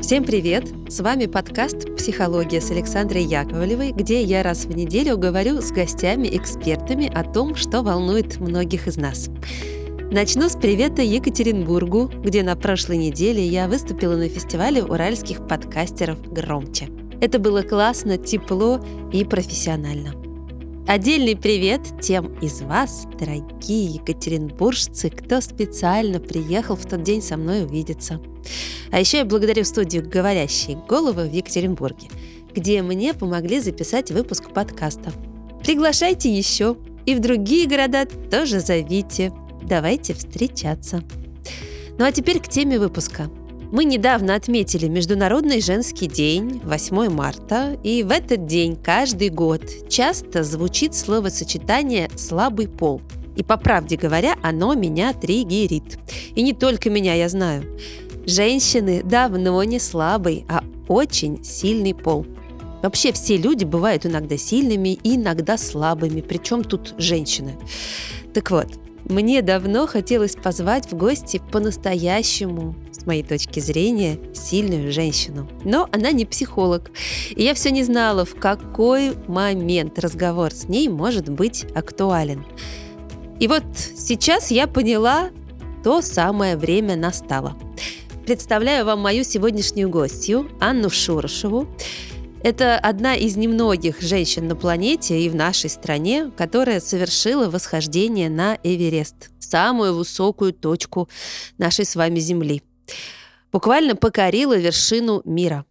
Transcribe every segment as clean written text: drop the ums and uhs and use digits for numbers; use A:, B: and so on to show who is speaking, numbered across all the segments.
A: Всем привет! С вами подкаст «Психология» с Александрой Яковлевой, где я раз в неделю говорю с гостями-экспертами о том, что волнует многих из нас. Начну с привета Екатеринбургу, где на прошлой неделе я выступила на фестивале уральских подкастеров «Громче». Это было классно, тепло и профессионально. Отдельный привет тем из вас, дорогие екатеринбуржцы, кто специально приехал в тот день со мной увидеться. А еще я благодарю студию «Говорящие головы» в Екатеринбурге, где мне помогли записать выпуск подкаста. Приглашайте еще, и в другие города тоже зовите. Давайте встречаться. Ну а теперь к теме выпуска. Мы недавно отметили Международный женский день, 8 марта, и в этот день каждый год часто звучит словосочетание «слабый пол». И, по правде говоря, оно меня триггерит. И не только меня, я знаю. Женщины давно не слабый, а очень сильный пол. Вообще все люди бывают иногда сильными и иногда слабыми, причем тут женщины. Так вот, мне давно хотелось позвать в гости по-настоящему, с моей точки зрения, сильную женщину. Но она не психолог, и я все не знала, в какой момент разговор с ней может быть актуален. И вот сейчас я поняла, то самое время настало. Представляю вам мою сегодняшнюю гостью, Анну Шурошеву. Это одна из немногих женщин на планете и в нашей стране, которая совершила восхождение на Эверест, самую высокую точку нашей с вами Земли. Буквально покорила вершину мира.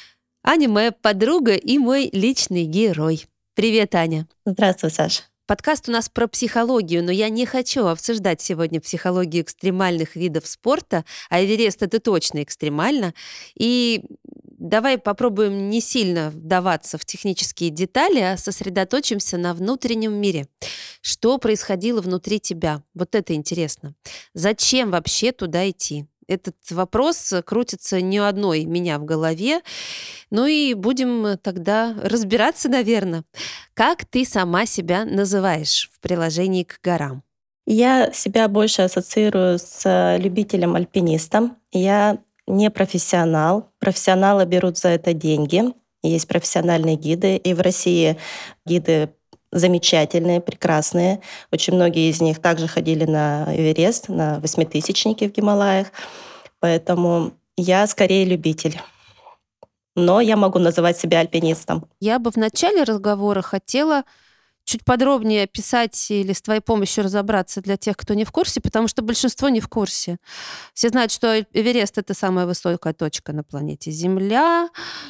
A: Аня моя подруга и мой личный герой. Привет, Аня.
B: Здравствуй, Саша.
A: Подкаст у нас про психологию, но я не хочу обсуждать сегодня психологию экстремальных видов спорта, а Эверест — это точно экстремально. И давай попробуем не сильно вдаваться в технические детали, а сосредоточимся на внутреннем мире. Что происходило внутри тебя? Вот это интересно. Зачем вообще туда идти? Этот вопрос крутится не у одной меня в голове. Ну и будем тогда разбираться, наверное. Как ты сама себя называешь в приложении к горам?
B: Я себя больше ассоциирую с любителем-альпинистом. Я не профессионал. Профессионалы берут за это деньги. Есть профессиональные гиды, и в России гиды замечательные, прекрасные. Очень многие из них также ходили на Эверест, на восьмитысячники в Гималаях. Поэтому я скорее любитель. Но я могу называть себя альпинистом.
A: Я бы в начале разговора хотела чуть подробнее описать или с твоей помощью разобраться для тех, кто не в курсе, потому что большинство не в курсе. Все знают, что Эверест — это самая высокая точка на планете Земля,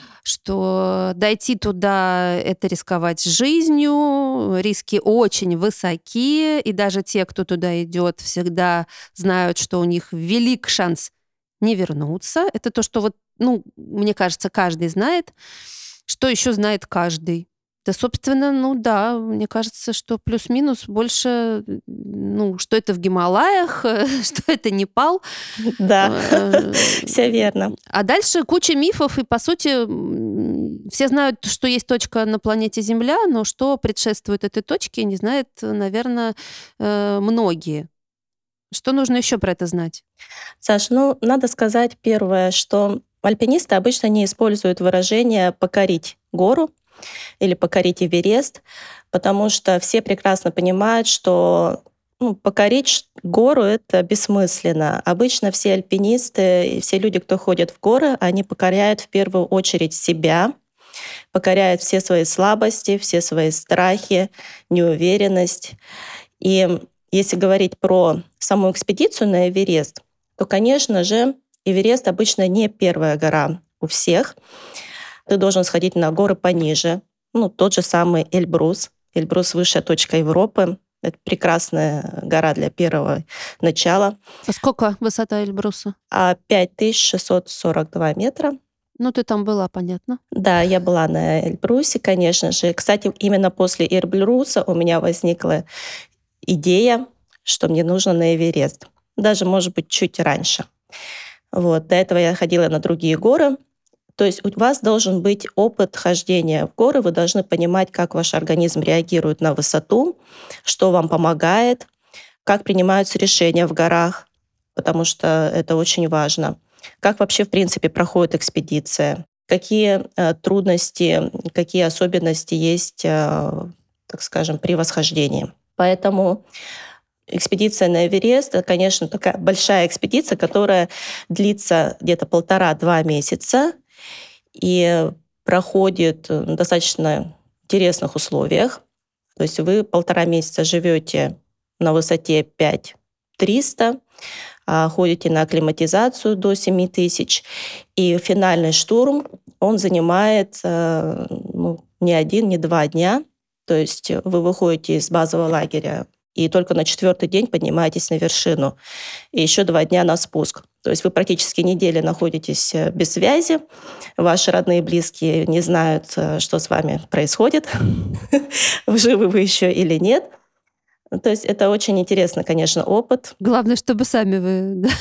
A: что дойти туда — это рисковать жизнью, риски очень высоки, и даже те, кто туда идет, всегда знают, что у них велик шанс не вернуться. Это то, что вот, мне кажется, каждый знает. Что еще знает каждый? Да, собственно, мне кажется, что плюс-минус больше, что это в Гималаях, что это Непал.
B: Да, все верно.
A: А дальше куча мифов, и, по сути, все знают, что есть точка на планете Земля, но что предшествует этой точке, не знают, наверное, многие. Что нужно еще про это знать?
B: Саш, надо сказать первое, что альпинисты обычно не используют выражение «покорить гору» или «покорить Эверест», потому что все прекрасно понимают, что покорить гору — это бессмысленно. Обычно все альпинисты и все люди, кто ходят в горы, они покоряют в первую очередь себя, покоряют все свои слабости, все свои страхи, неуверенность. И если говорить про саму экспедицию на Эверест, то, конечно же, Эверест обычно не первая гора у всех. Ты должен сходить на горы пониже. Тот же самый Эльбрус. Эльбрус — высшая точка Европы. Это прекрасная гора для первого начала.
A: А сколько высота Эльбруса?
B: 5642 метра.
A: Ты там была, понятно.
B: Да, я была на Эльбрусе, конечно же. Кстати, именно после Эльбруса у меня возникла идея, что мне нужно на Эверест. Даже, может быть, чуть раньше. До этого я ходила на другие горы. То есть у вас должен быть опыт хождения в горы, вы должны понимать, как ваш организм реагирует на высоту, что вам помогает, как принимаются решения в горах, потому что это очень важно. Как вообще, в принципе, проходит экспедиция? Какие трудности, какие особенности есть, так скажем, при восхождении? Поэтому экспедиция на Эверест — это, конечно, такая большая экспедиция, которая длится где-то 1,5-2 месяца и проходит в достаточно интересных условиях. То есть вы 1,5 месяца живете на высоте 5300, ходите на акклиматизацию до 7000, и финальный штурм, он занимает не 1, не 2 дня. То есть вы выходите из базового лагеря и только на 4-й день поднимаетесь на вершину. И еще 2 дня на спуск. То есть вы практически неделю находитесь без связи. Ваши родные и близкие не знают, что с вами происходит, живы вы еще или нет. То есть это очень интересный, конечно, опыт.
A: Главное, чтобы сами вы, да.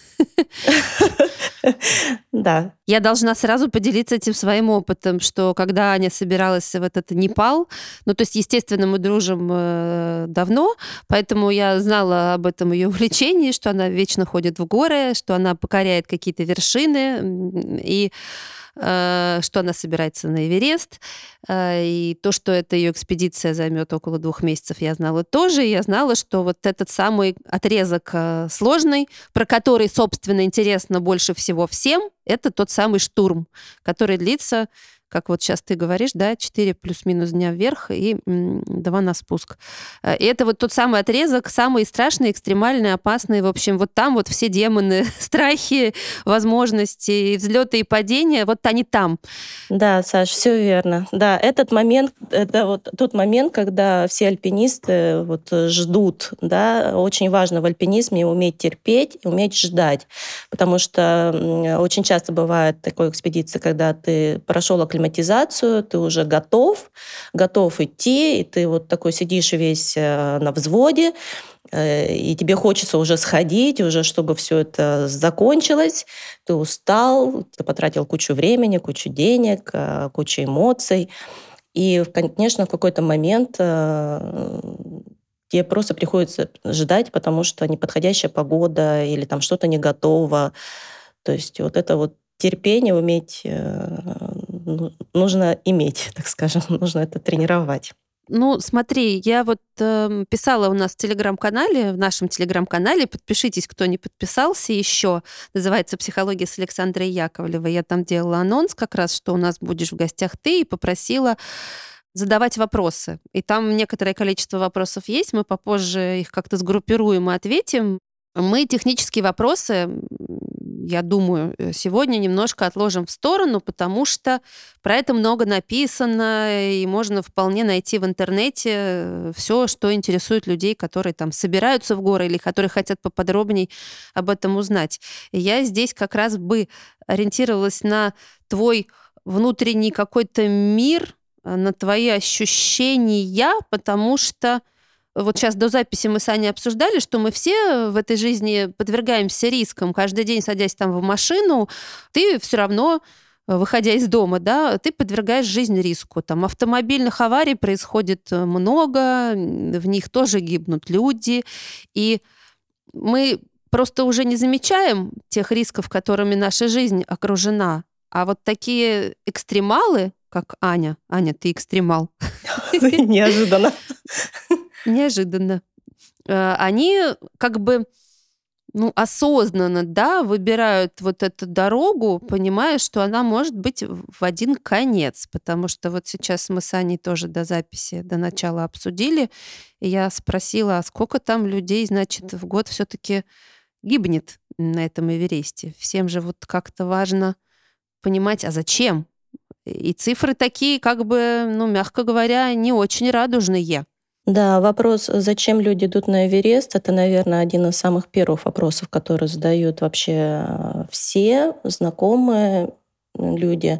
B: Да.
A: Я должна сразу поделиться этим своим опытом, что когда Аня собиралась в этот Непал, ну, то есть, естественно, мы дружим давно, поэтому я знала об этом ее увлечении, что она вечно ходит в горы, что она покоряет какие-то вершины, и что она собирается на Эверест. И то, что эта ее экспедиция займет около 2 месяцев, я знала тоже. И я знала, что вот этот самый отрезок сложный, про который, собственно, интересно больше всего всем, это тот самый штурм, который длится, как вот сейчас ты говоришь, да, 4 плюс-минус дня вверх и 2 на спуск. И это вот тот самый отрезок, самый страшный, экстремальный, опасный. В общем, вот там вот все демоны, страхи, возможности, взлеты и падения, вот они там.
B: Да, Саш, все верно. Да, этот момент, это вот тот момент, когда все альпинисты вот ждут, да. Очень важно в альпинизме уметь терпеть, уметь ждать, потому что очень часто бывает такой экспедиции, когда ты прошел акклиматизацию, ты уже готов идти, и ты вот такой сидишь весь на взводе, и тебе хочется уже сходить, уже чтобы все это закончилось. Ты устал, ты потратил кучу времени, кучу денег, кучу эмоций. И, конечно, в какой-то момент тебе просто приходится ждать, потому что неподходящая погода или там что-то не готово. То есть вот это вот терпение уметь, нужно иметь, так скажем, нужно это тренировать.
A: Ну, смотри, я вот писала у нас в телеграм-канале, в нашем телеграм-канале, подпишитесь, кто не подписался еще, называется «Психология с Александрой Яковлевой». Я там делала анонс как раз, что у нас будешь в гостях ты, и попросила задавать вопросы. И там некоторое количество вопросов есть, мы попозже их как-то сгруппируем и ответим. Мы технические вопросы, я думаю, сегодня немножко отложим в сторону, потому что про это много написано, и можно вполне найти в интернете все, что интересует людей, которые там собираются в горы или которые хотят поподробней об этом узнать. И я здесь как раз бы ориентировалась на твой внутренний какой-то мир, на твои ощущения, потому что вот сейчас до записи мы с Аней обсуждали, что мы все в этой жизни подвергаемся рискам. Каждый день, садясь там в машину, ты все равно, выходя из дома, да, ты подвергаешь жизнь риску. Там автомобильных аварий происходит много, в них тоже гибнут люди. И мы просто уже не замечаем тех рисков, которыми наша жизнь окружена. А вот такие экстремалы, как Аня. Аня, ты экстремал.
B: Неожиданно.
A: Неожиданно. Они как бы осознанно, да, выбирают вот эту дорогу, понимая, что она может быть в один конец. Потому что вот сейчас мы с Аней тоже до записи, до начала обсудили, и я спросила, а сколько там людей, значит, в год все-таки гибнет на этом Эвересте? Всем же вот как-то важно понимать, а зачем? И цифры такие, как бы, мягко говоря, не очень радужные.
B: Да, вопрос, зачем люди идут на Эверест, это, наверное, один из самых первых вопросов, которые задают вообще все знакомые люди.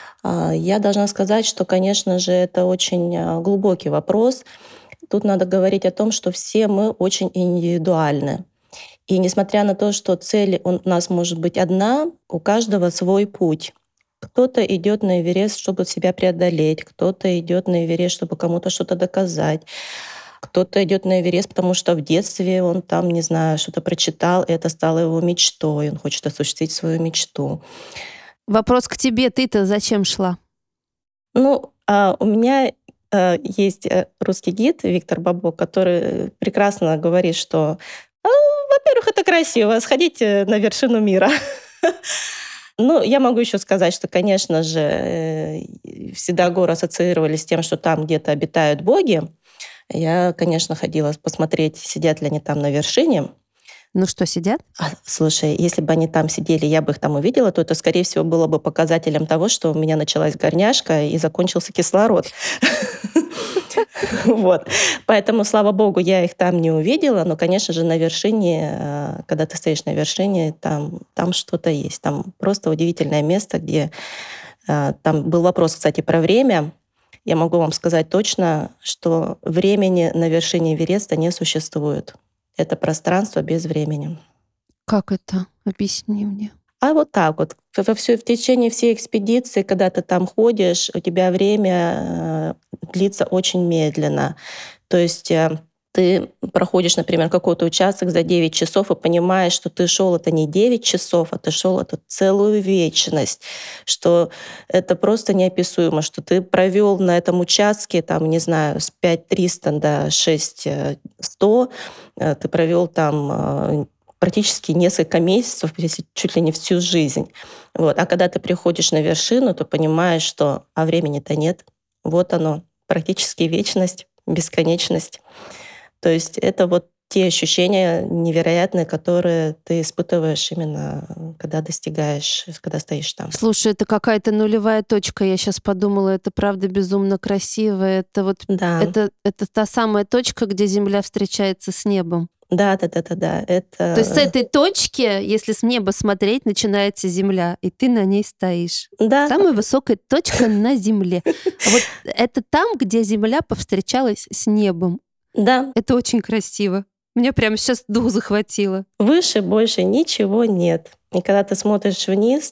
B: Я должна сказать, что, конечно же, это очень глубокий вопрос. Тут надо говорить о том, что все мы очень индивидуальны. И несмотря на то, что цель у нас может быть одна, у каждого свой путь. Кто-то идет на Эверест, чтобы себя преодолеть, кто-то идет на Эверест, чтобы кому-то что-то доказать, Кто-то идет на Эверест, потому что в детстве он там, не знаю, что-то прочитал, и это стало его мечтой, он хочет осуществить свою мечту.
A: Вопрос к тебе. Ты-то зачем шла?
B: Ну, у меня есть русский гид Виктор Бабо, который прекрасно говорит, что, во-первых, это красиво, сходите на вершину мира. Ну, я могу еще сказать, что, конечно же, всегда горы ассоциировались с тем, что там где-то обитают боги. Я, конечно, ходила посмотреть, сидят ли они там на вершине.
A: Ну что, сидят?
B: Слушай, если бы они там сидели, я бы их там увидела, то это, скорее всего, было бы показателем того, что у меня началась горняшка и закончился кислород. Вот. Поэтому, слава богу, я их там не увидела, но, конечно же, на вершине, когда ты стоишь на вершине, там что-то есть. Там просто удивительное место, где... Там был вопрос, кстати, про время. Я могу вам сказать точно, что времени на вершине Эвереста не существует. Это пространство без времени.
A: Как это? Объясни мне.
B: А вот так вот. В течение всей экспедиции, когда ты там ходишь, у тебя время длится очень медленно. То есть ты проходишь, например, какой-то участок за 9 часов и понимаешь, что ты шел это не 9 часов, а ты шел это целую вечность, что это просто неописуемо, что ты провел на этом участке, там, не знаю, с 5300 до 6100, ты провел там практически несколько месяцев, если чуть ли не всю жизнь. Вот. А когда ты приходишь на вершину, то понимаешь, что времени-то нет. Вот оно, практически вечность, бесконечность. То есть это вот те ощущения невероятные, которые ты испытываешь именно когда достигаешь, когда стоишь там.
A: Слушай, это какая-то нулевая точка. Я сейчас подумала, это правда безумно красиво. Это вот
B: Да,
A: это та самая точка, где Земля встречается с небом.
B: да, да, да, да, да.
A: То есть с
B: Это
A: этой точки, если с неба смотреть, начинается Земля, и ты на ней стоишь.
B: да,
A: Самая высокая точка на Земле. Вот это там, где Земля повстречалась с небом.
B: да.
A: Это очень красиво. Меня прямо сейчас дух захватило.
B: Выше больше ничего нет. И когда ты смотришь вниз,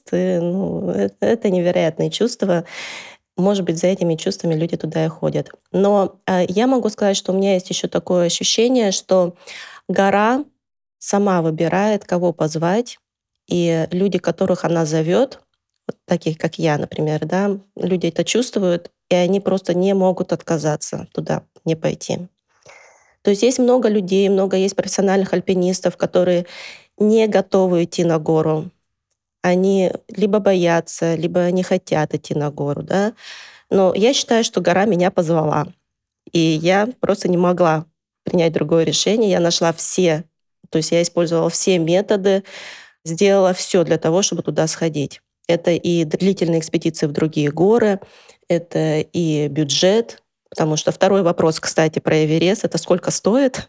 B: это невероятные чувства. Может быть, за этими чувствами люди туда и ходят. Но я могу сказать, что у меня есть еще такое ощущение, что гора сама выбирает, кого позвать, и люди, которых она зовет, вот таких как я, например, да, люди это чувствуют, и они просто не могут отказаться туда, не пойти. То есть много людей, много есть профессиональных альпинистов, которые не готовы идти на гору. Они либо боятся, либо не хотят идти на гору, да. Но я считаю, что гора меня позвала. И я просто не могла принять другое решение. Я нашла все, то есть я использовала все методы, сделала все для того, чтобы туда сходить. Это и длительные экспедиции в другие горы, это и бюджет, потому что второй вопрос, кстати, про Эверест — это сколько стоит.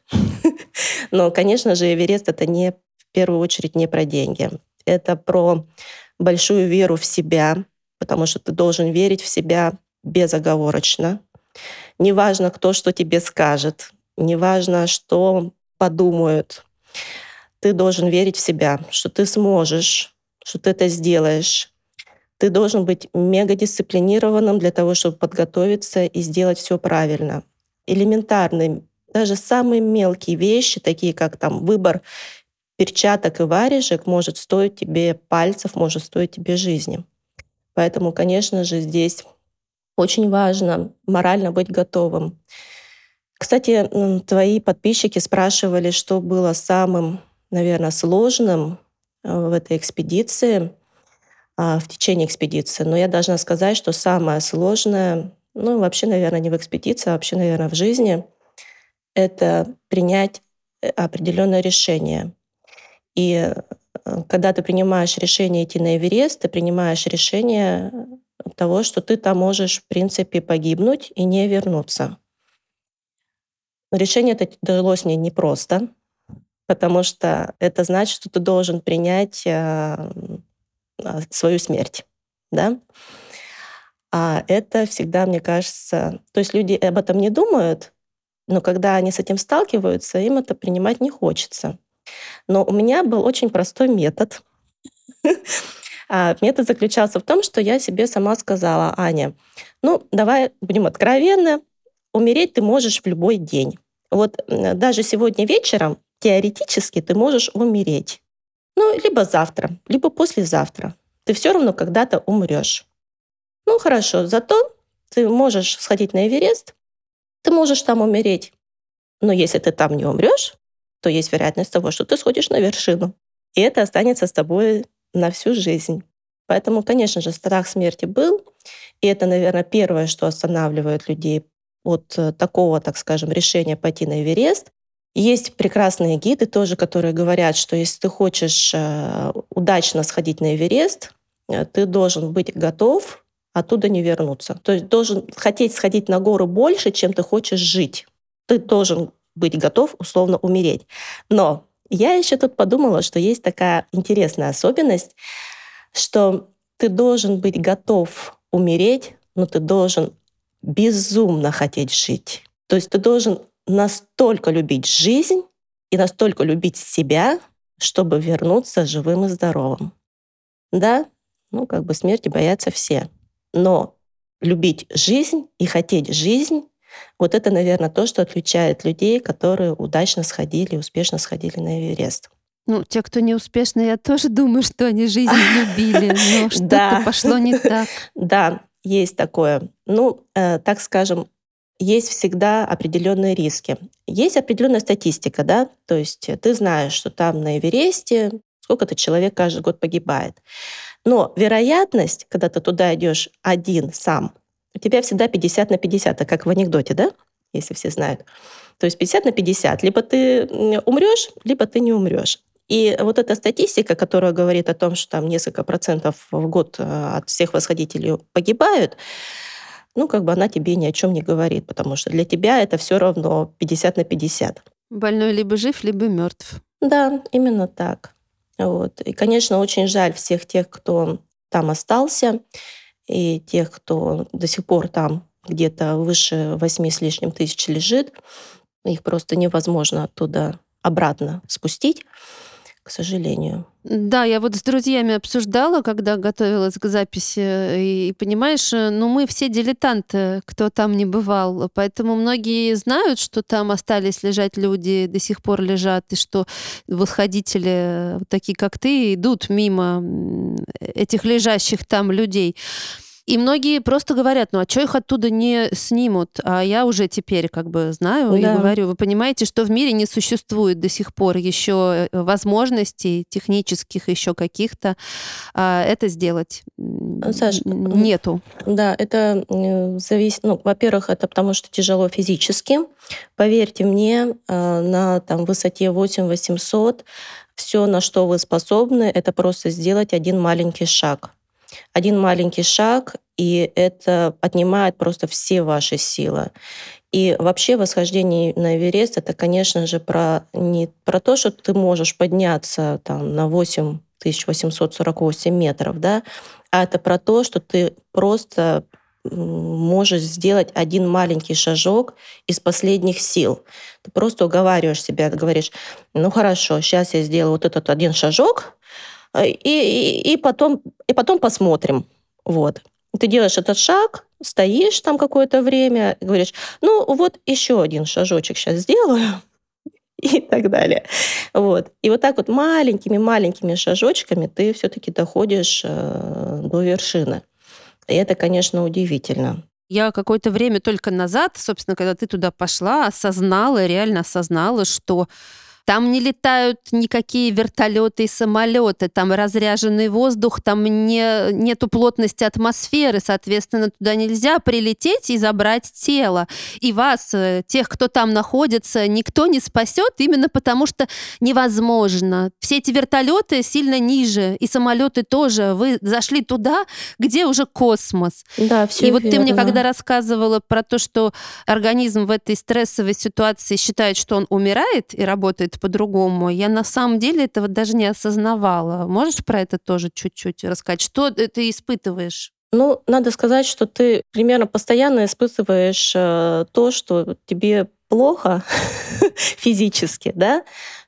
B: Но, конечно же, Эверест — это не в первую очередь не про деньги. Это про большую веру в себя, потому что ты должен верить в себя безоговорочно. Неважно, кто что тебе скажет, неважно, что подумают. Ты должен верить в себя, что ты сможешь, что ты это сделаешь. Ты должен быть мегадисциплинированным для того, чтобы подготовиться и сделать все правильно. Элементарные, даже самые мелкие вещи, такие как там выбор перчаток и варежек, может стоить тебе пальцев, может стоить тебе жизни. Поэтому, конечно же, здесь очень важно морально быть готовым. Кстати, твои подписчики спрашивали, что было самым, наверное, сложным в этой экспедиции, в течение экспедиции. Но я должна сказать, что самое сложное, ну, вообще, наверное, не в экспедиции, а вообще, наверное, в жизни, это принять определенное решение. И когда ты принимаешь решение идти на Эверест, ты принимаешь решение того, что ты там можешь, в принципе, погибнуть и не вернуться. Решение это далось мне непросто, потому что это значит, что ты должен принять свою смерть. Да? А это всегда, мне кажется... То есть люди об этом не думают, но когда они с этим сталкиваются, им это принимать не хочется. Но у меня был очень простой метод. Метод заключался в том, что я себе сама сказала: Аня, ну давай будем откровенны, умереть ты можешь в любой день. Вот даже сегодня вечером теоретически ты можешь умереть. Ну, либо завтра, либо послезавтра. Ты все равно когда-то умрешь. Ну, хорошо, зато ты можешь сходить на Эверест, ты можешь там умереть. Но если ты там не умрешь, то есть вероятность того, что ты сходишь на вершину. И это останется с тобой на всю жизнь. Поэтому, конечно же, страх смерти был. И это, наверное, первое, что останавливает людей от такого, так скажем, решения пойти на Эверест. Есть прекрасные гиды тоже, которые говорят, что если ты хочешь удачно сходить на Эверест, ты должен быть готов оттуда не вернуться. То есть должен хотеть сходить на гору больше, чем ты хочешь жить. Ты должен быть готов условно умереть. Но я еще тут подумала, что есть такая интересная особенность, что ты должен быть готов умереть, но ты должен безумно хотеть жить. То есть ты должен настолько любить жизнь и настолько любить себя, чтобы вернуться живым и здоровым. Да, ну как бы смерти боятся все. Но любить жизнь и хотеть жизнь — вот это, наверное, то, что отличает людей, которые удачно сходили, успешно сходили на Эверест.
A: Ну, те, кто неуспешны, я тоже думаю, что они жизнь любили, но что-то
B: Да,
A: пошло не так.
B: да, есть такое. Ну, так скажем, есть всегда определенные риски. Есть определенная статистика, да, то есть ты знаешь, что там на Эвересте сколько-то человек каждый год погибает. Но вероятность, когда ты туда идешь один сам, у тебя всегда 50/50, как в анекдоте, да, если все знают. То есть 50/50. Либо ты умрешь, либо ты не умрешь. И вот эта статистика, которая говорит о том, что там несколько процентов в год от всех восходителей погибают, ну, как бы она тебе ни о чем не говорит, потому что для тебя это все равно 50/50.
A: Больной либо жив, либо мертв.
B: Да, именно так. Вот. И, конечно, очень жаль всех тех, кто там остался, и тех, кто до сих пор там где-то выше 8 с лишним тысяч лежит. Их просто невозможно оттуда обратно спустить, к сожалению.
A: Да, я вот с друзьями обсуждала, когда готовилась к записи, и понимаешь, ну мы все дилетанты, кто там не бывал, поэтому многие знают, что там остались лежать люди, до сих пор лежат, и что восходители, вот такие как ты, идут мимо этих лежащих там людей. И многие просто говорят: ну а чё их оттуда не снимут? А я уже теперь как бы знаю и
B: Да.
A: говорю: вы понимаете, что в мире не существует до сих пор еще возможностей технических, еще каких-то, это сделать.
B: Саш,
A: Нету.
B: да, это зависит, ну, во-первых, это потому что тяжело физически. Поверьте мне, на там высоте 8800 все, на что вы способны, это просто сделать один маленький шаг. Один маленький шаг, и это отнимает просто все ваши силы. И вообще восхождение на Эверест — это, конечно же, не про то, что ты можешь подняться там, на 8848 метров, да, а это про то, что ты просто можешь сделать один маленький шажок из последних сил. Ты просто уговариваешь себя, ты говоришь: ну хорошо, сейчас я сделаю вот этот один шажок, и потом посмотрим. Вот. Ты делаешь этот шаг, стоишь там какое-то время, говоришь: ну вот еще один шажочек сейчас сделаю, и так далее. Вот. И вот так вот маленькими-маленькими шажочками ты все-таки доходишь до вершины. И это, конечно, удивительно.
A: Я какое-то время только назад, собственно, когда ты туда пошла, осознала, реально осознала, что там не летают никакие вертолеты и самолеты, там разряженный воздух, там нету плотности атмосферы, соответственно, туда нельзя прилететь и забрать тело. И вас, тех, кто там находится, никто не спасет именно потому, что невозможно. Все эти вертолеты сильно ниже, и самолеты тоже. Вы зашли туда, где уже космос.
B: Да,
A: И
B: все
A: вот ты мне когда
B: верно.
A: рассказывала про то, что организм в этой стрессовой ситуации считает, что он умирает и работает по-другому, я на самом деле этого даже не осознавала. Можешь про это тоже чуть-чуть рассказать? Что ты испытываешь?
B: Ну, надо сказать, что ты примерно постоянно испытываешь то, что тебе плохо физически, да,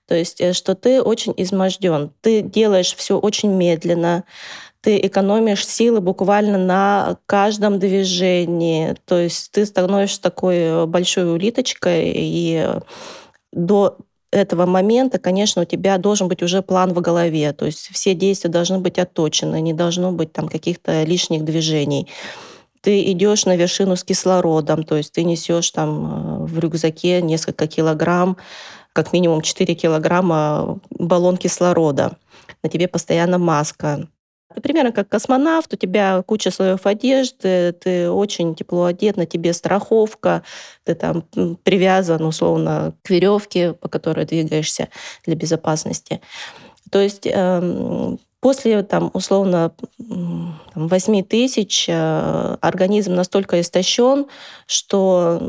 B: То есть, что ты очень изможден, ты делаешь все очень медленно, ты экономишь силы буквально на каждом движении. То есть ты становишься такой большой улиточкой, и до этого момента, конечно, у тебя должен быть уже план в голове. То есть все действия должны быть отточены, не должно быть там каких-то лишних движений. Ты идешь на вершину с кислородом, то есть ты несешь там в рюкзаке несколько килограмм, как минимум 4 килограмма баллон кислорода. На тебе постоянно маска. Ты примерно как космонавт, у тебя куча слоев одежды, ты очень тепло одет, на тебе страховка, ты там привязан условно к веревке, по которой двигаешься для безопасности. То есть после там, условно 8 тысяч организм настолько истощен, что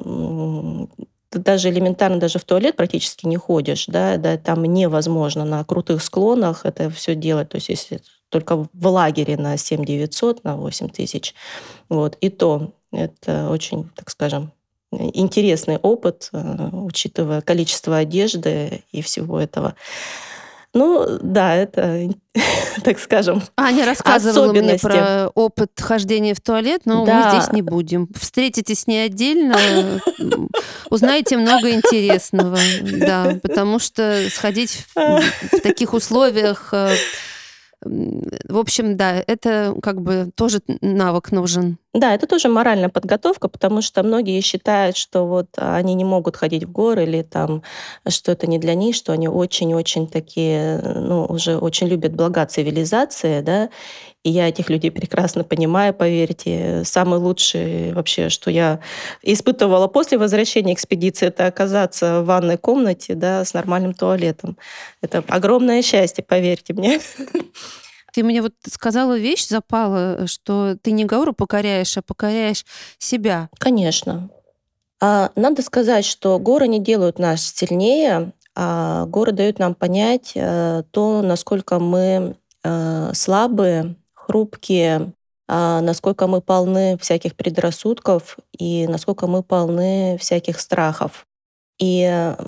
B: ты даже элементарно даже в туалет практически не ходишь, да, там невозможно на крутых склонах это все делать. То есть если только в лагере на 7 900 на 8 тысяч, вот, и то это очень, так скажем, интересный опыт, учитывая количество одежды и всего этого. Ну да, это, так скажем,
A: Аня рассказывала мне
B: особенности.
A: про опыт хождения в туалет, но мы здесь
B: Да,
A: не будем. Встретитесь с ней отдельно, узнаете много интересного, да, потому что сходить в таких условиях, в общем, да, это как бы тоже навык нужен.
B: да, это тоже моральная подготовка, потому что многие считают, что вот они не могут ходить в горы или там, что это не для них, что они очень-очень такие, ну, уже очень любят блага цивилизации, да, и я этих людей прекрасно понимаю, поверьте. Самый лучший вообще, что я испытывала после возвращения экспедиции, это оказаться в ванной комнате, да, с нормальным туалетом. Это огромное счастье, поверьте мне.
A: Ты мне вот сказала вещь, запала, что ты не гору покоряешь, а покоряешь себя.
B: Конечно. Надо сказать, что горы не делают нас сильнее, а горы дают нам понять то, насколько мы слабые, хрупкие, насколько мы полны всяких предрассудков и насколько мы полны всяких страхов. И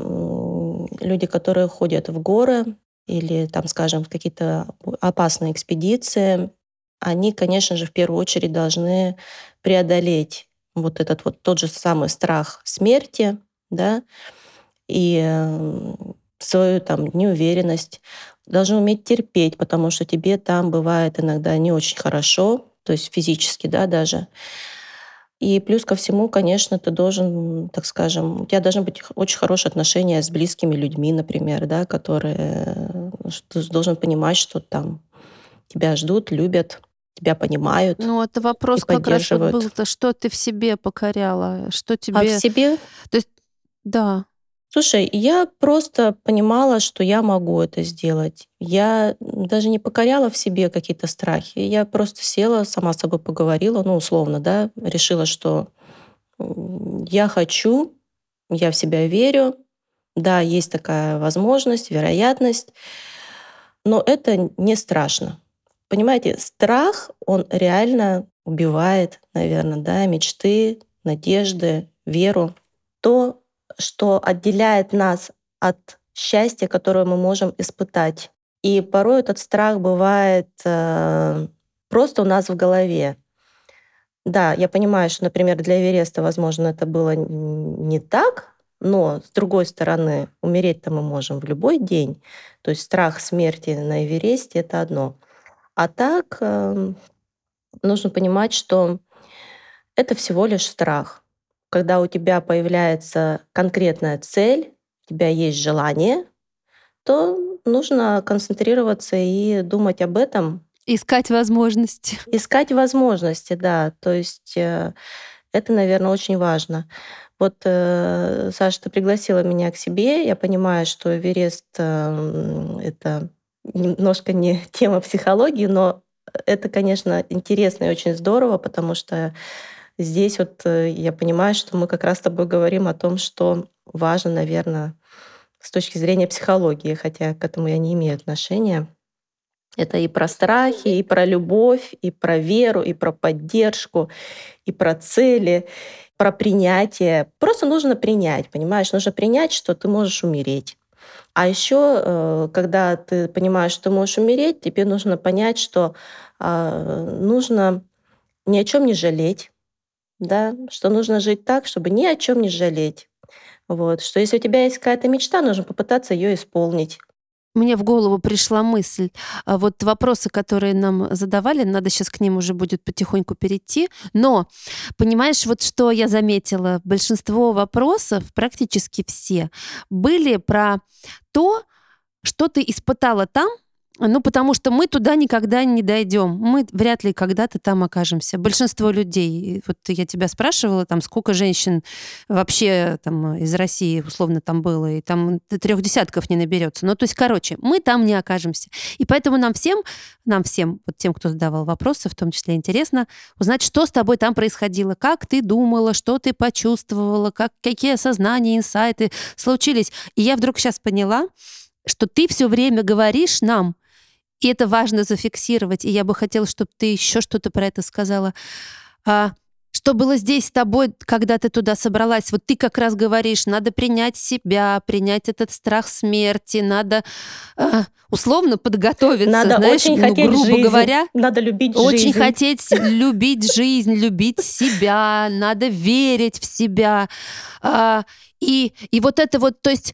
B: люди, которые ходят в горы или, там, скажем, в какие-то опасные экспедиции, они, конечно же, в первую очередь должны преодолеть вот этот вот тот же самый страх смерти, да, и свою там неуверенность, должны уметь терпеть, потому что тебе там бывает иногда не очень хорошо, то есть физически, да, даже. И плюс ко всему, конечно, ты должен, так скажем, у тебя должны быть очень хорошие отношения с близкими людьми, например, да, которые что ты должен понимать, что там тебя ждут, любят, тебя понимают
A: Ну, это
B: и
A: вопрос как раз вот
B: поддерживают.
A: был-то, что ты в себе покоряла, что
B: А в
A: тебе.
B: себе,
A: То есть, да.
B: слушай, я просто понимала, что я могу это сделать. Я даже не покоряла в себе какие-то страхи. Я просто села, сама с собой поговорила, ну, условно, да, решила, что я хочу, я в себя верю, да, есть такая возможность, вероятность, но это не страшно. Понимаете, страх, он реально убивает, наверное, да, мечты, надежды, веру. То, что отделяет нас от счастья, которое мы можем испытать. И порой этот страх бывает просто у нас в голове. Да, я понимаю, что, например, для Эвереста, возможно, это было не так, но, с другой стороны, умереть-то мы можем в любой день. То есть страх смерти на Эвересте — это одно. А так, нужно понимать, что это всего лишь страх. Когда у тебя появляется конкретная цель, у тебя есть желание, то нужно концентрироваться и думать об этом,
A: Искать возможности.
B: искать возможности, да. То есть это, наверное, очень важно. Вот, Саша, ты пригласила меня к себе. Я понимаю, что Эверест это немножко не тема психологии, но это, конечно, интересно и очень здорово, потому что здесь вот я понимаю, что мы как раз с тобой говорим о том, что важно, наверное, с точки зрения психологии, хотя к этому я не имею отношения. Это и про страхи, и про любовь, и про веру, и про поддержку, и про цели, про принятие. Просто нужно принять, понимаешь? Нужно принять, что ты можешь умереть. А еще, когда ты понимаешь, что можешь умереть, тебе нужно понять, что нужно ни о чем не жалеть, да, что нужно жить так, чтобы ни о чем не жалеть. Вот, что если у тебя есть какая-то мечта, нужно попытаться ее исполнить.
A: Мне в голову пришла мысль. Вот вопросы, которые нам задавали, надо сейчас к ним уже будет потихоньку перейти. Но, понимаешь, вот что я заметила, большинство вопросов, практически все, были про то, что ты испытала там, ну, потому что мы туда никогда не дойдем. Мы вряд ли когда-то там окажемся. Большинство людей, вот я тебя спрашивала, там, сколько женщин вообще там из России условно там было, и там 3 десятков не наберется. Ну, то есть, короче, мы там не окажемся. И поэтому нам всем, вот тем, кто задавал вопросы, в том числе интересно, узнать, что с тобой там происходило, как ты думала, что ты почувствовала, какие осознания, инсайты случились. И я вдруг сейчас поняла, что ты все время говоришь нам, и это важно зафиксировать. И я бы хотела, чтобы ты еще что-то про это сказала. Что было здесь с тобой, когда ты туда собралась? Вот ты как раз говоришь, надо принять себя, принять этот страх смерти, надо условно подготовиться,
B: Надо
A: знаешь,
B: очень
A: ну,
B: хотеть
A: грубо
B: жизнь,
A: говоря,
B: надо любить
A: очень
B: жизнь.
A: хотеть любить жизнь, любить себя, надо верить в себя. И вот это вот, то есть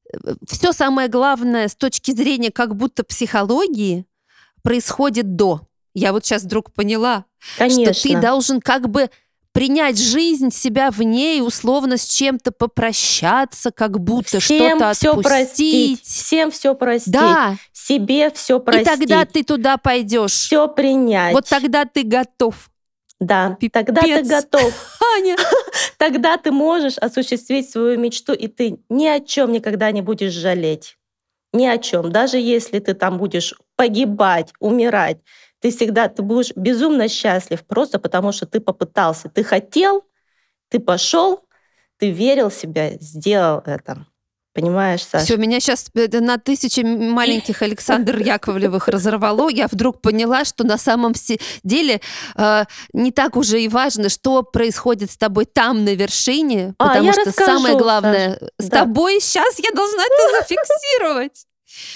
A: все самое главное с точки зрения как будто психологии происходит до. Я вот сейчас вдруг поняла, что ты
B: Конечно.
A: должен как бы принять жизнь, себя в ней, условно с чем-то попрощаться, как будто
B: Всем
A: что-то
B: все простить,
A: отпустить.
B: всем все простить,
A: Да,
B: себе все
A: и тогда
B: простить,
A: ты туда пойдешь.
B: все
A: Вот
B: принять.
A: тогда ты готов.
B: Да, тогда ты
A: Пипец,
B: готов.
A: Аня.
B: Тогда ты можешь осуществить свою мечту, и ты ни о чем никогда не будешь жалеть. Ни о чем. Даже если ты там будешь погибать, умирать, ты будешь безумно счастлив просто потому, что ты попытался. Ты хотел, ты пошел, ты верил в себя, сделал это. Понимаешь,
A: Все,
B: Саш?
A: меня сейчас на тысячи маленьких Александр Яковлевых разорвало. Я вдруг поняла, что на самом деле не так уже и важно, что происходит с тобой там, на вершине, потому
B: Я
A: что самое
B: расскажу, Саш.
A: главное с
B: Да.
A: тобой сейчас я должна это зафиксировать.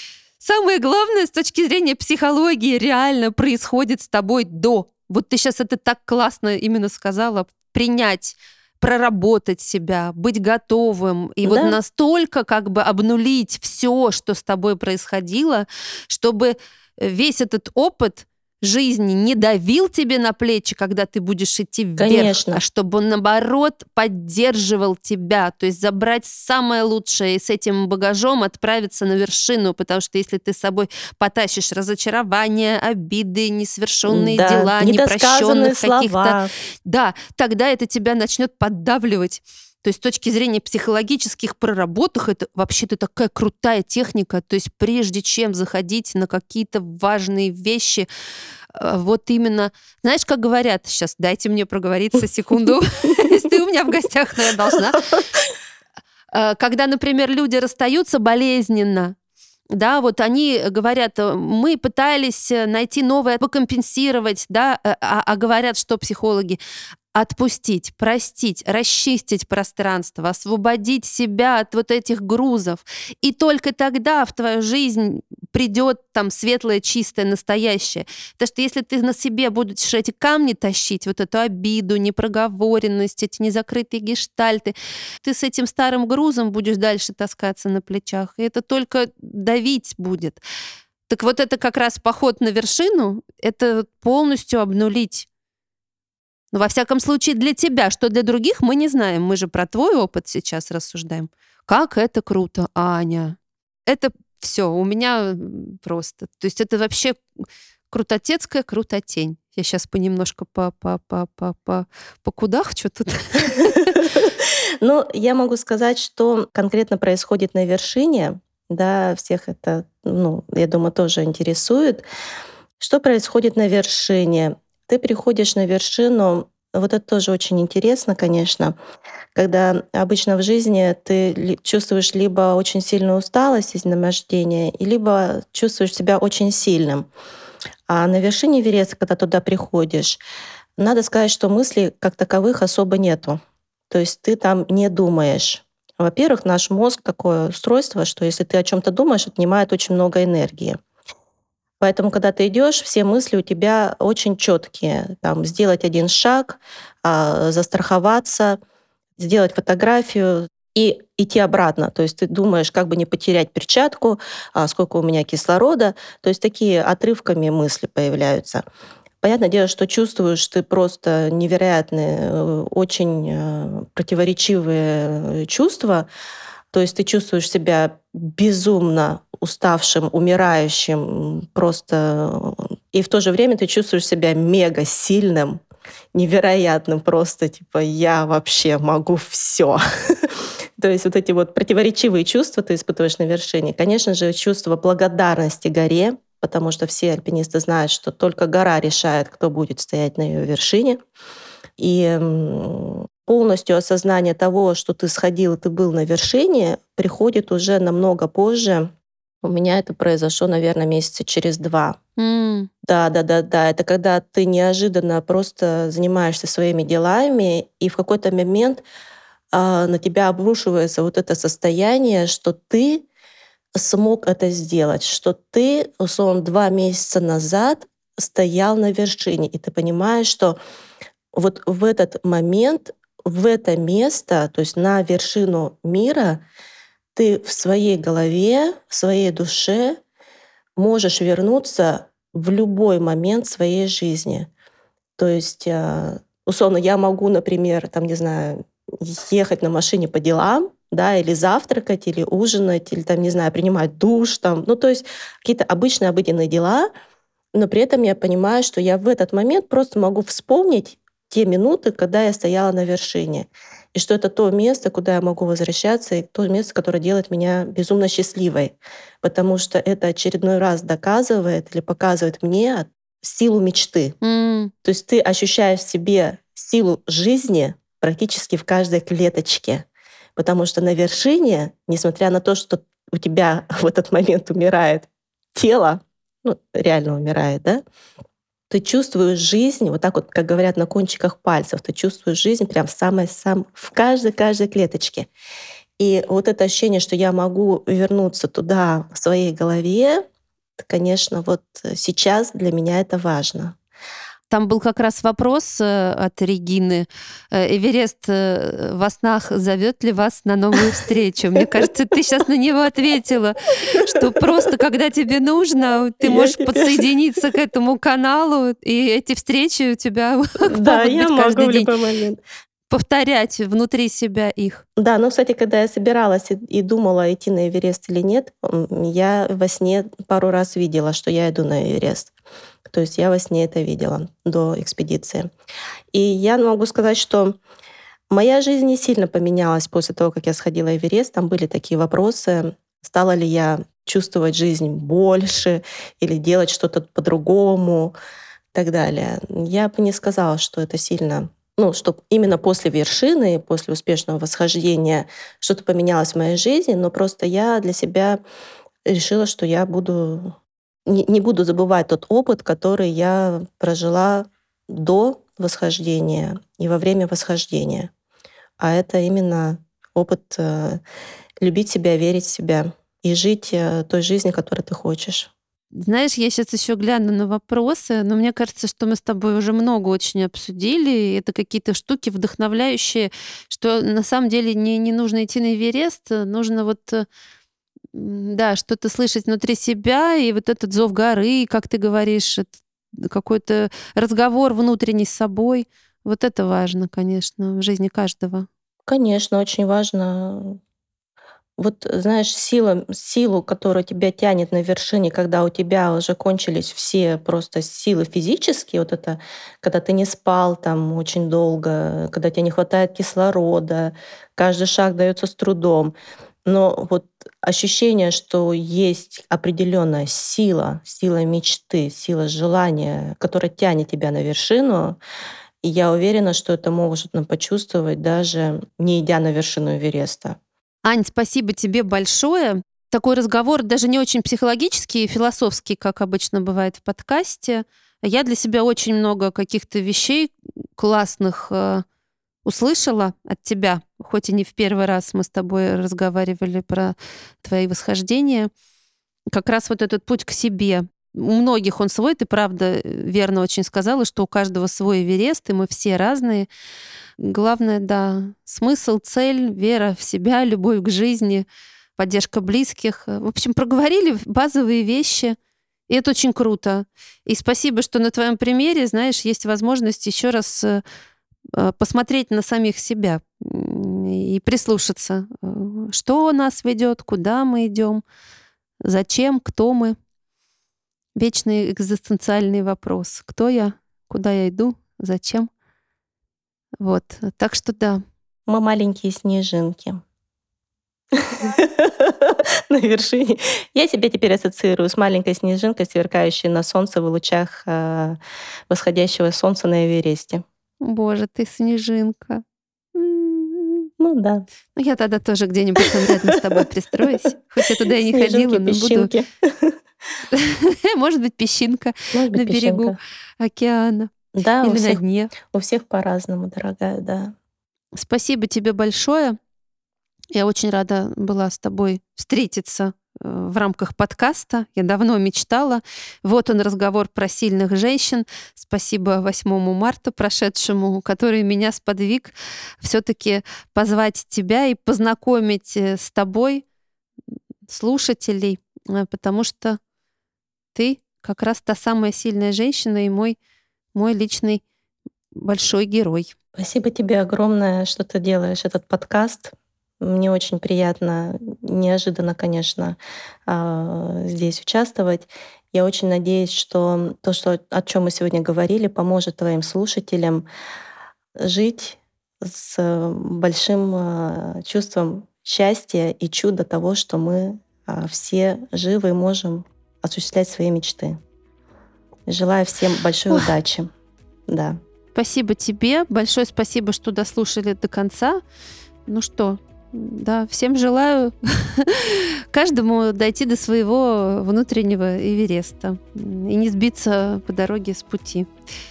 A: Самое главное с точки зрения психологии реально происходит с тобой до. Вот ты сейчас это так классно именно сказала. Принять, проработать себя, быть готовым. И вот
B: Да.
A: настолько как бы обнулить все, что с тобой происходило, чтобы весь этот опыт жизни не давил тебе на плечи, когда ты будешь идти вверх,
B: Конечно.
A: а чтобы он, наоборот, поддерживал тебя. То есть забрать самое лучшее и с этим багажом отправиться на вершину, потому что если ты с собой потащишь разочарования, обиды, несовершенные
B: Да.
A: дела,
B: Недосказанные
A: непрощенных каких-то,
B: слова.
A: да, тогда это тебя начнет поддавливать. То есть с точки зрения психологических проработок это вообще-то такая крутая техника. То есть прежде чем заходить на какие-то важные вещи, вот именно, знаешь, как говорят сейчас, дайте мне проговориться секунду, если ты у меня в гостях, но я должна. Когда, например, люди расстаются болезненно, да, вот они говорят, мы пытались найти новое, покомпенсировать, да, а говорят, что психологи? Отпустить, простить, расчистить пространство, освободить себя от вот этих грузов. И только тогда в твою жизнь придет там светлое, чистое, настоящее. Потому что если ты на себе будешь эти камни тащить, вот эту обиду, непроговоренность, эти незакрытые гештальты, ты с этим старым грузом будешь дальше таскаться на плечах. И это только давить будет. Так вот это как раз поход на вершину, это полностью обнулить. Ну, во всяком случае, для тебя, что для других, мы не знаем. Мы же про твой опыт сейчас рассуждаем. Как это круто, Аня. Это все у меня просто. То есть это вообще крутотецкая крутотень. Я сейчас понемножку покудахчу тут.
B: Ну, я могу сказать, что конкретно происходит на вершине. Да, всех это, я думаю, тоже интересует. Что происходит на вершине? Ты приходишь на вершину, вот это тоже очень интересно, конечно, когда обычно в жизни ты чувствуешь либо очень сильную усталость, изнемождение, либо чувствуешь себя очень сильным. А на вершине Эвереста, когда туда приходишь, надо сказать, что мыслей как таковых особо нету. То есть ты там не думаешь. Во-первых, наш мозг такое устройство, что если ты о чем-то думаешь, отнимает очень много энергии. Поэтому, когда ты идешь, все мысли у тебя очень четкие. Там, сделать один шаг, застраховаться, сделать фотографию и идти обратно. То есть ты думаешь, как бы не потерять перчатку, сколько у меня кислорода. То есть такие отрывками мысли появляются. Понятное дело, что чувствуешь ты просто невероятные, очень противоречивые чувства. То есть ты чувствуешь себя безумно уставшим, умирающим, просто. И в то же время ты чувствуешь себя мега сильным, невероятным, просто типа я вообще могу все. То есть вот эти вот противоречивые чувства ты испытываешь на вершине. Конечно же, чувство благодарности горе, потому что все альпинисты знают, что только гора решает, кто будет стоять на ее вершине. И полностью осознание того, что ты сходил, ты был на вершине, приходит уже намного позже. У меня это произошло, наверное, месяца через 2.
A: М.
B: Да. Это когда ты неожиданно просто занимаешься своими делами, и в какой-то момент на тебя обрушивается вот это состояние, что ты смог это сделать, что ты, условно, 2 месяца назад стоял на вершине, и ты понимаешь, что вот в этот момент, в это место, то есть на вершину мира, ты в своей голове, в своей душе можешь вернуться в любой момент своей жизни. То есть, условно, я могу, например, там, не знаю, ехать на машине по делам, да, или завтракать, или ужинать, или там, не знаю, принимать душ, там, ну, то есть какие-то обычные обыденные дела, но при этом я понимаю, что я в этот момент просто могу вспомнить те минуты, когда я стояла на вершине. И что это то место, куда я могу возвращаться, и то место, которое делает меня безумно счастливой. Потому что это очередной раз доказывает или показывает мне силу мечты.
A: М.
B: То есть ты ощущаешь в себе силу жизни практически в каждой клеточке. Потому что на вершине, несмотря на то, что у тебя в этот момент умирает тело, ну, реально умирает, да, ты чувствуешь жизнь, вот так вот, как говорят, на кончиках пальцев, ты чувствуешь жизнь прям в каждой клеточке. И вот это ощущение, что я могу вернуться туда в своей голове, это, конечно, вот сейчас для меня это важно.
A: Там был как раз вопрос от Регины. Эверест во снах зовет ли вас на новую встречу? Мне кажется, ты сейчас на него ответила, что просто когда тебе нужно, ты
B: Я
A: можешь
B: теперь
A: подсоединиться к этому каналу, и эти встречи у тебя
B: Да,
A: могут
B: я
A: быть
B: могу
A: каждый
B: в
A: день.
B: любой момент.
A: Повторять внутри себя их.
B: Да, но, кстати, когда я собиралась и думала, идти на Эверест или нет, я во сне пару раз видела, что я иду на Эверест. То есть я во сне это видела до экспедиции. И я могу сказать, что моя жизнь не сильно поменялась после того, как я сходила на Эверест. Там были такие вопросы, стала ли я чувствовать жизнь больше или делать что-то по-другому и так далее. Я бы не сказала, что это сильно, ну, что именно после вершины, после успешного восхождения что-то поменялось в моей жизни, но просто я для себя решила, что я не буду забывать тот опыт, который я прожила до восхождения и во время восхождения. А это именно опыт любить себя, верить в себя и жить той жизнью, которой ты хочешь.
A: Знаешь, я сейчас еще гляну на вопросы, но мне кажется, что мы с тобой уже много очень обсудили. И это какие-то штуки вдохновляющие, что на самом деле не нужно идти на Эверест, нужно вот да, что-то слышать внутри себя, и вот этот зов горы, как ты говоришь, какой-то разговор внутренний с собой. Вот это важно, конечно, в жизни каждого.
B: Конечно, очень важно. Вот знаешь, силу, которая тебя тянет на вершине, когда у тебя уже кончились все просто силы физические, вот это, когда ты не спал там очень долго, когда тебе не хватает кислорода, каждый шаг дается с трудом. Но вот ощущение, что есть определенная сила мечты, сила желания, которая тянет тебя на вершину, и я уверена, что это может нам почувствовать даже не идя на вершину Эвереста.
A: Ань, спасибо тебе большое. Такой разговор даже не очень психологический и философский, как обычно бывает в подкасте. Я для себя очень много каких-то вещей классных услышала от тебя, хоть и не в первый раз мы с тобой разговаривали про твои восхождения, как раз вот этот путь к себе. У многих он свой, ты правда верно очень сказала, что у каждого свой Эверест, и мы все разные. Главное, да, смысл, цель, вера в себя, любовь к жизни, поддержка близких. В общем, проговорили базовые вещи, и это очень круто. И спасибо, что на твоем примере, знаешь, есть возможность еще раз посмотреть на самих себя и прислушаться, что нас ведет, куда мы идем, зачем, кто мы. Вечный экзистенциальный вопрос. Кто я? Куда я иду? Зачем? Вот. Так что да.
B: Мы маленькие снежинки на вершине. Я себя теперь ассоциирую с маленькой снежинкой, сверкающей на солнце в лучах восходящего солнца на Эвересте.
A: Боже, ты снежинка.
B: Ну да.
A: Ну, я тогда тоже где-нибудь там рядом с тобой пристроюсь. Хоть я туда и не ходила, но буду... Может быть, песчинка на берегу океана.
B: Да,
A: или на дне.
B: У всех по-разному, дорогая, да.
A: Спасибо тебе большое. Я очень рада была с тобой встретиться в рамках подкаста. Я давно мечтала. Вот он, разговор про сильных женщин. Спасибо 8 марта прошедшему, который меня сподвиг все-таки позвать тебя и познакомить с тобой, слушателей, потому что ты как раз та самая сильная женщина и мой личный большой герой.
B: Спасибо тебе огромное, что ты делаешь этот подкаст. Мне очень приятно, неожиданно, конечно, здесь участвовать. Я очень надеюсь, что то, о чем мы сегодня говорили, поможет твоим слушателям жить с большим чувством счастья и чуда того, что мы все живы и можем осуществлять свои мечты. Желаю всем большой удачи. Да.
A: Спасибо тебе. Большое спасибо, что дослушали до конца. Ну что, да, всем желаю каждому дойти до своего внутреннего Эвереста и не сбиться по дороге с пути.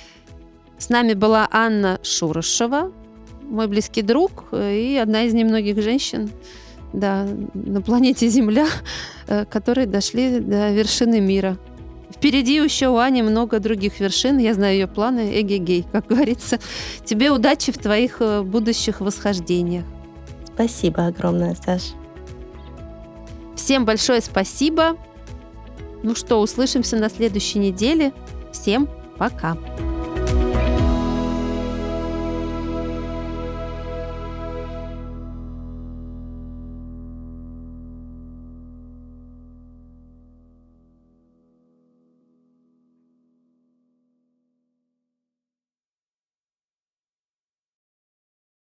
A: С нами была Анна Шурошева, мой близкий друг и одна из немногих женщин, да, на планете Земля, которые дошли до вершины мира. Впереди еще у Ани много других вершин. Я знаю ее планы. Эгегей, как говорится. Тебе удачи в твоих будущих восхождениях.
B: Спасибо огромное, Саш.
A: Всем большое спасибо. Ну что, услышимся на следующей неделе. Всем пока.